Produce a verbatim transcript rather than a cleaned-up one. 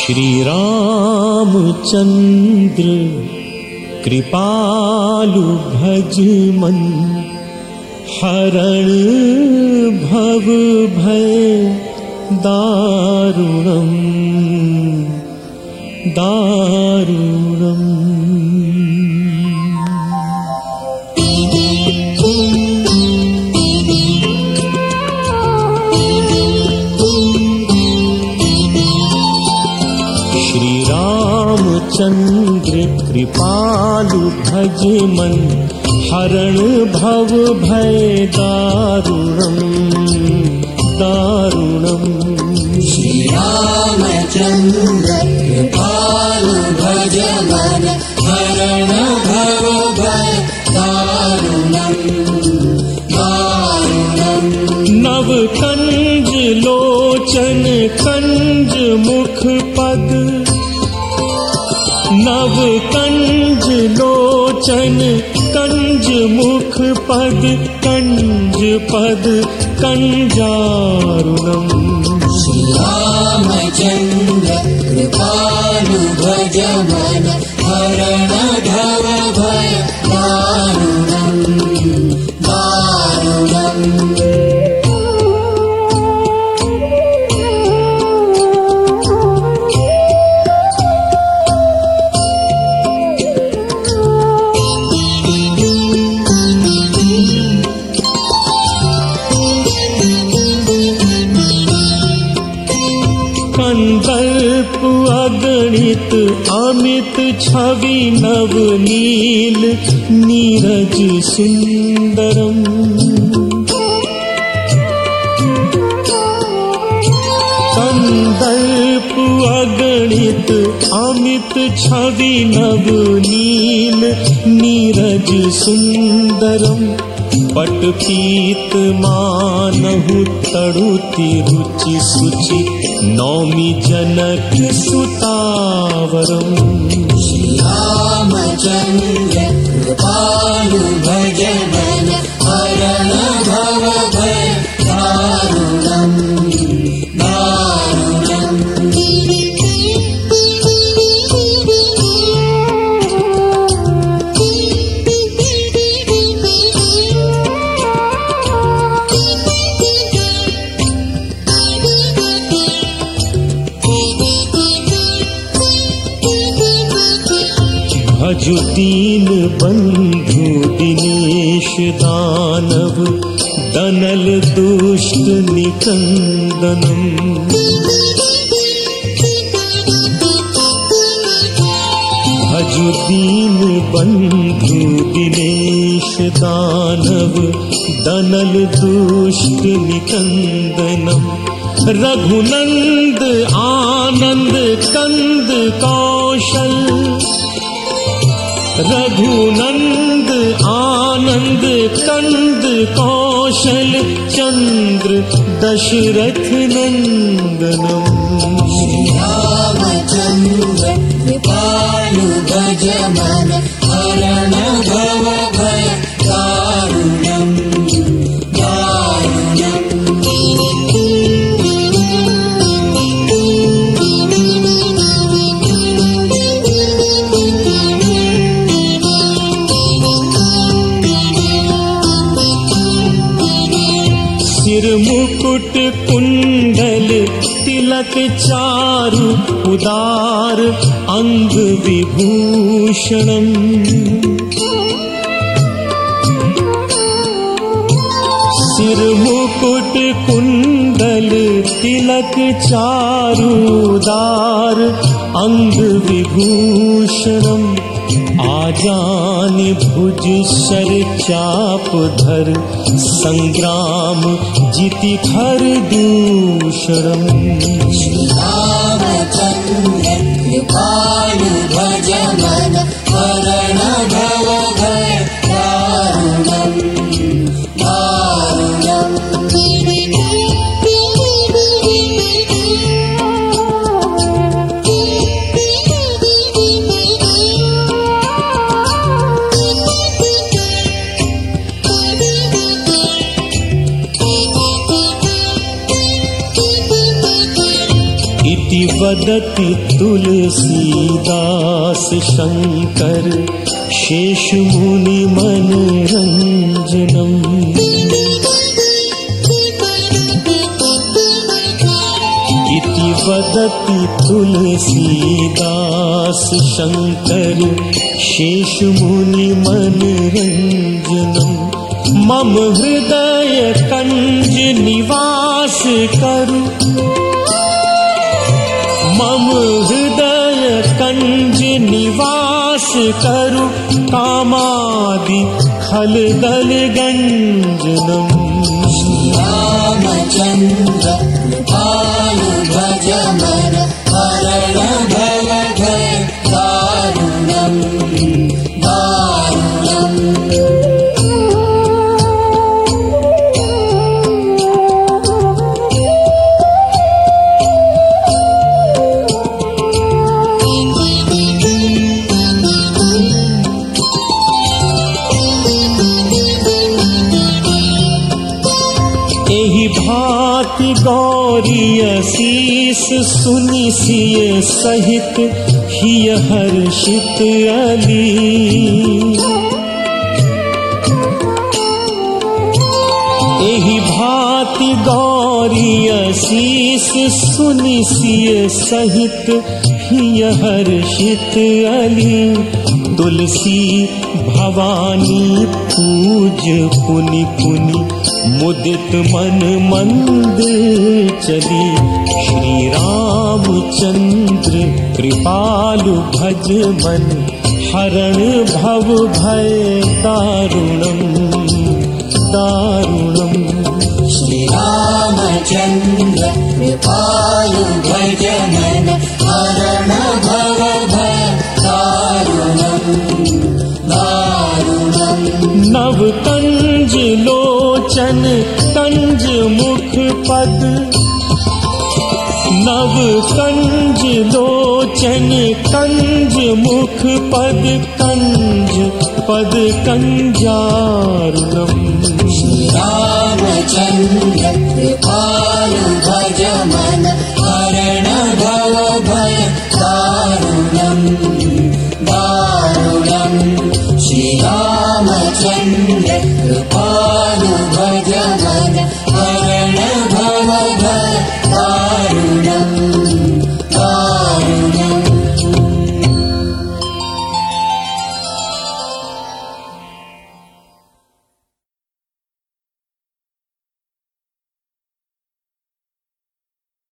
श्री रामचंद्र कृपालु भज मन, हरण भव भय दारुणम दारुणम। श्री रामचंद्र कृपालु भज मन, हरण भव भय दारुणम दारुणम। श्री रामचंद्र कृपालु भज मन, हरण भव भय दारुणम दारुणम। नव कंज लोचन कंज मुख पद, नव कंज लोचन कंज मुख पद, कंज पद कंजारुणम। श्री रामचंद्र कृपालु भज मन, हरण भव भय दारुणम दारुणम। कंदर्प अगणित अमित छवि नव नील, नीरज सुंदरम। कंदर्प अगणित अमित छवि नव नील, नीरज सुंदरम। पट पीत मानहु तड़ुति रुचि सुचि, नौमी जनक सुतावरम। श्री रामचंद्र कृपालु भज मन, हरण भव भय दारुणम दारुणम। भजु दीन बंधु दिनेश दानव, दनल दुष्ट निकंदनम। भजु दीन बंधु दिनेश दानव, दनल दुष्ट निकंदनम। रघुनंद आनंद कंद कौशल, रघुनंद आनंद कंद कौशल, चंद्र दशरथ नंदनम। श्री रामचंद्र कृपालु भज मन, हरण भव भय दारुणम दारुणम। सिर मुकुट कुंडल तिलक चारु, उदार अंग विभूषणम। सिर मुकुट कुंडल तिलक चारु, उदार अंग विभूषणम। आजान भुज सर चाप धर, संग्राम जिति खर दूषणम। श्री रामचंद्र कृपालु भज मन, हरण भव भय दारुणम दारुणम। इति वदति तुलसीदास शंकर शेष मुनि मनरंजनम्। इति वदति तुलसीदास शंकर शेष मुनि मनरंजनम्। मम हृदय कंज निवास करु, मम हृदय कंज निवास करु, कामादि खल दल गंजनम्। श्री रामचंद्र कृपालु भज मन हरण भव भय दारुणम् दारुणम्। एहि भांति गौरी असीस सुनि सिय सहित हिय हर्षित अली। एहि भांति गौरी असीस सुनि सिय सहित हिय हर्षित अली। तुलसी भवानी पूज पुनि पुनि मुदित मन मंदिर चली। श्री रामचंद्र कृपालु भज मन हरण भव भय दारुणम् दारुणम्। श्री रामचंद्र कृपालु भज मन हरण भव भय दारुणम् दारुणम्। नव कंज लोचन कंज मुख पद, नव कंज लोचन कंज मुख पद, कंज पद कंजारुणम्। श्री रामचंद्र कृपालु भज मन